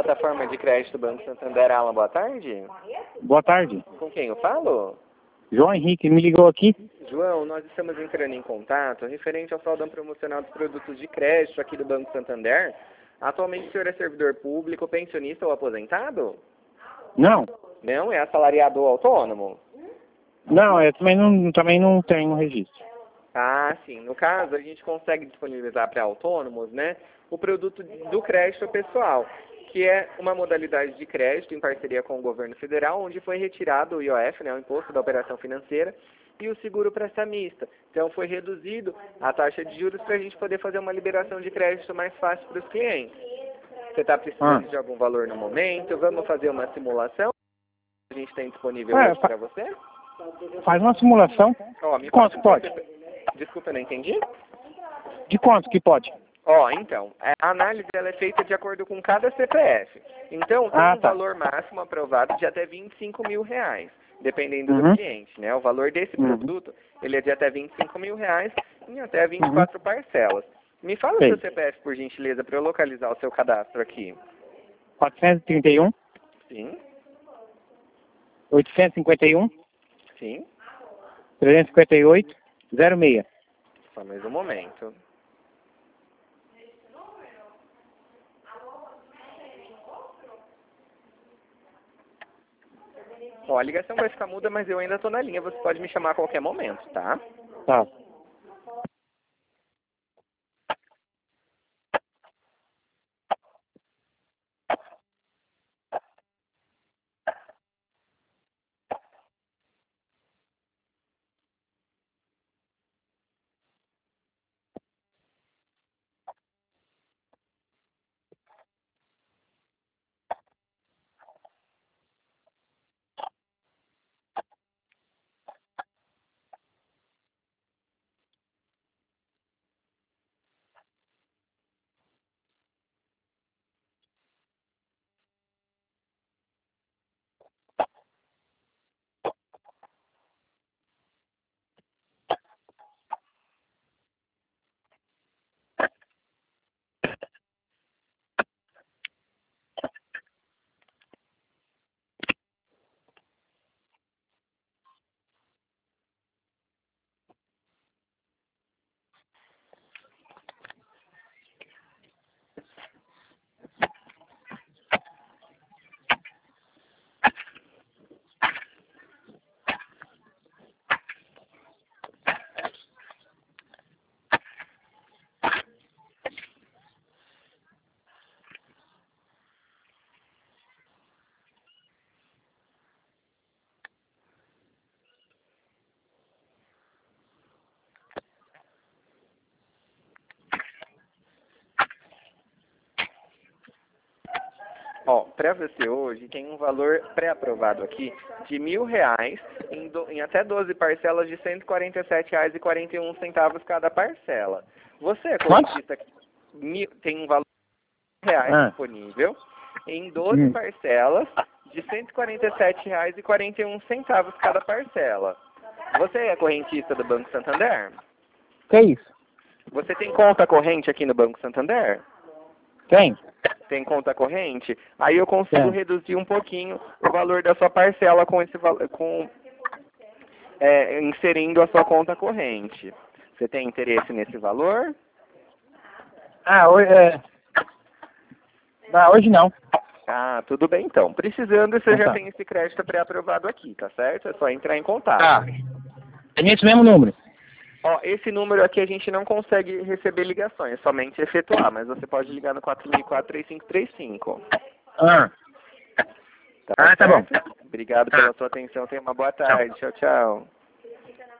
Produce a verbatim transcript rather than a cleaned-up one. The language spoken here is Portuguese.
plataforma de crédito Banco Santander. Alan, boa tarde. Boa tarde. Com quem eu falo? João Henrique me ligou aqui. João, nós estamos entrando em contato referente ao saldão promocional dos produtos de crédito aqui do Banco Santander. Atualmente o senhor é servidor público, pensionista ou aposentado? Não. Não? É assalariado ou autônomo? Não, eu também não, também não tenho registro. Ah, sim. No caso, a gente consegue disponibilizar para autônomos, né, o produto do crédito pessoal, que é uma modalidade de crédito em parceria com o governo federal, onde foi retirado o I O F, né, o Imposto da Operação Financeira, e o seguro prestamista. Então, foi reduzido a taxa de juros para a gente poder fazer uma liberação de crédito mais fácil para os clientes. Você está precisando Ah. de algum valor no momento? Vamos fazer uma simulação? A gente tem disponível É, hoje fa- para você? Faz uma simulação. Ó, me De quanto passa- pode? Desculpa, eu não entendi. De quanto que pode? Ó, então, a análise ela é feita de acordo com cada C P F. Então, tem Ah, um tá. valor máximo aprovado de até vinte e cinco mil reais, dependendo Uhum. do cliente, né? O valor desse Uhum. produto, ele é de até vinte e cinco mil reais em até vinte e quatro parcelas. Me fala o Sei. seu C P F, por gentileza, para eu localizar o seu cadastro aqui. quatrocentos e trinta e um, Sim, oitocentos e cinquenta e um, sim. trezentos e cinquenta e oito, zero seis. Só mais um momento. Ó, a ligação vai ficar muda, mas eu ainda estou na linha. Você pode me chamar a qualquer momento, tá? Tá. Ó, para você hoje tem um valor pré-aprovado aqui de mil reais em, do- em até doze parcelas de cento e quarenta e sete reais e quarenta e um centavos cada parcela. Você é Quanto? correntista que mil- tem um valor de reais Ah. disponível em doze Hum. parcelas de cento e quarenta e sete reais e quarenta e um centavos cada parcela. Você é correntista do Banco Santander? Que isso? Você tem conta corrente aqui no Banco Santander? Tem? Tem conta corrente, aí eu consigo Tem. reduzir um pouquinho o valor da sua parcela com esse valor, com é, inserindo a sua conta corrente. Você tem interesse nesse valor? Ah, hoje, é... não, hoje não. Ah, tudo bem então. Precisando, você Então já tá. tem esse crédito pré-aprovado aqui, tá certo? É só entrar em contato. Tá. É nesse mesmo número. Ó, esse número aqui a gente não consegue receber ligações, somente efetuar, mas você pode ligar no quatro mil e quatro, três cinco três cinco. Ah. Tá Ah, tá bom. certo? Obrigado Tá. pela sua atenção. Tenha uma boa tarde. Tchau, tchau.